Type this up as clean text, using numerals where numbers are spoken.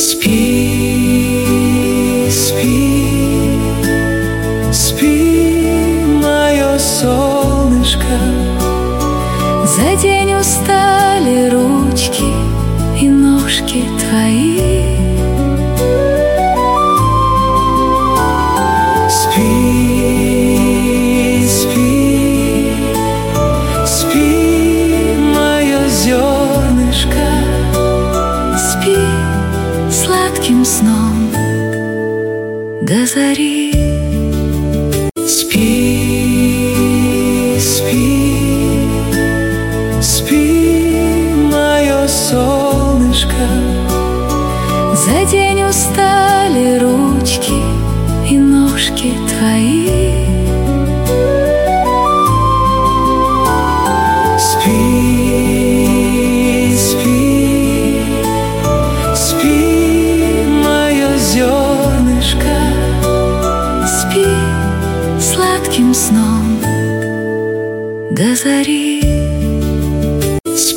Спи, спи, спи, мое солнышко. За день устали ручки и ножки твои. Спи, спи, спи, мое зернышко. Спи сладким сном до зари. Спи, спи, спи, мое солнышко. За день устали ручки и ножки твои. Спи, спи, спи, мое зернышко. Спи сладким сном до зари.